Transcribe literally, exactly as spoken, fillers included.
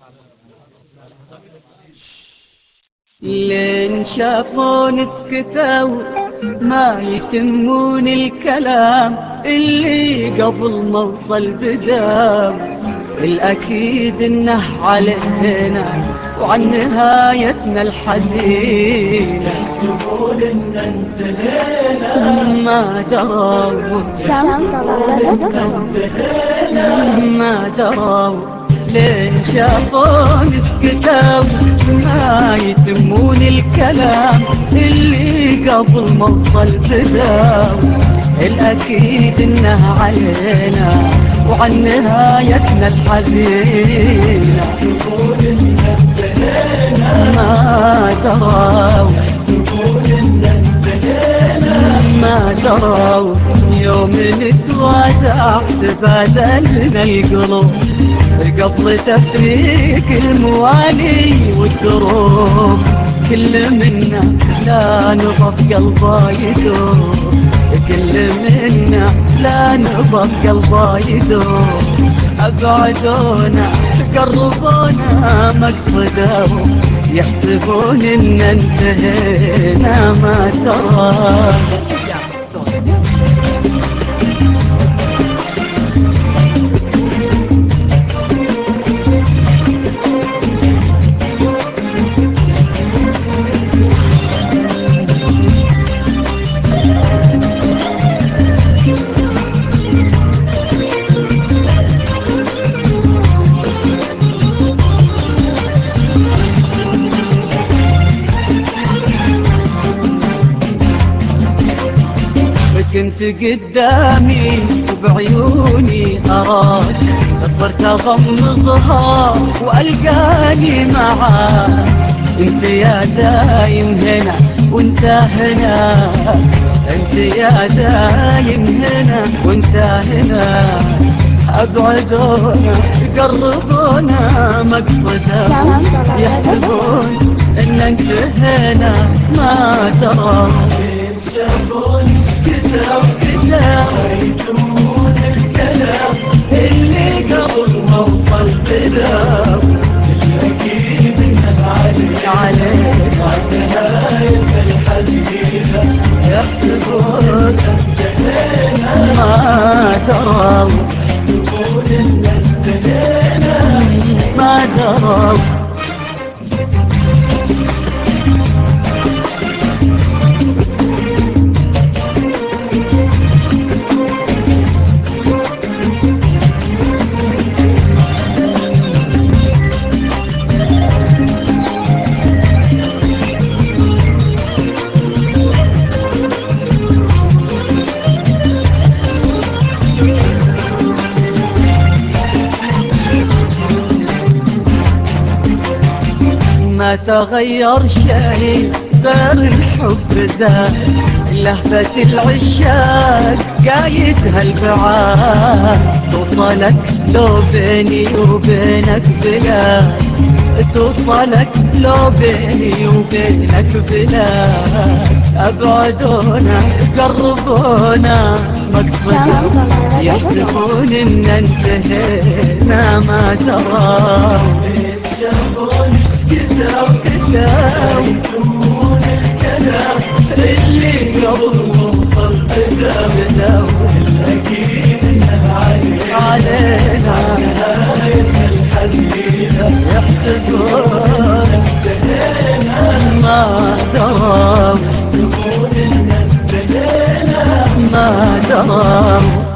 لين شافون سكتوا ما يتمون الكلام اللي قبل ما وصل بداو. الأكيد إنه علينا وعن نهايتنا الحزينة يحسبون إن انتهينا ما دروا ما دروا. لين شافون سكتوا ما يتمون الكلام اللي قبل ما وصل بداو. الأكيد إنه علينا وعن نهايتنا الحزينة يحسبون إن انتهينا ما دروا يحسبون إن انتهينا ما دروا. يوم نتوادع تبادلنا القلوب قبل تفريق الموالي والدروب. كل منا لا نبض قلبه يدوب كل منا لا نبض قلبه يدوب. أبعدونا قربونا مقصدهم يحسبون إن انتهينا ما ترى. كنت قدامي وبعيوني أراك صرت أغمضها وألقاني معاك. انت يا دايم هنا وانت هنا انت يا دايم هنا وانت هنا. أبعدونا قربونا مقصدهم يحسبون إن انتهينا ما ترى. شافون كتاب كتاب يتمون الكلام اللي قبل ما وصل بداو. الأكيد إنه علينا عن نهاية الحزينة يحسبون انتهينا ما دروا يحسبون إن انتهينا ما دروا. ما تغير شيء غير الحب زاد. لهفة العشاق قايدها البعاد توصلك لو بيني وبينك بلاد. توصلك لو بيني وبينك بلاد. أبعدونا قربونا مقصدهم يحسبون إن انتهينا ما ترى. شافون كتاب كتاب يتمون الكلام اللي قبل ما وصل بداو. الأكيد إنه علينا نهاية الحزينة يحسبون انتهينا ما دروا يحسبون إن انتهينا ما دروا.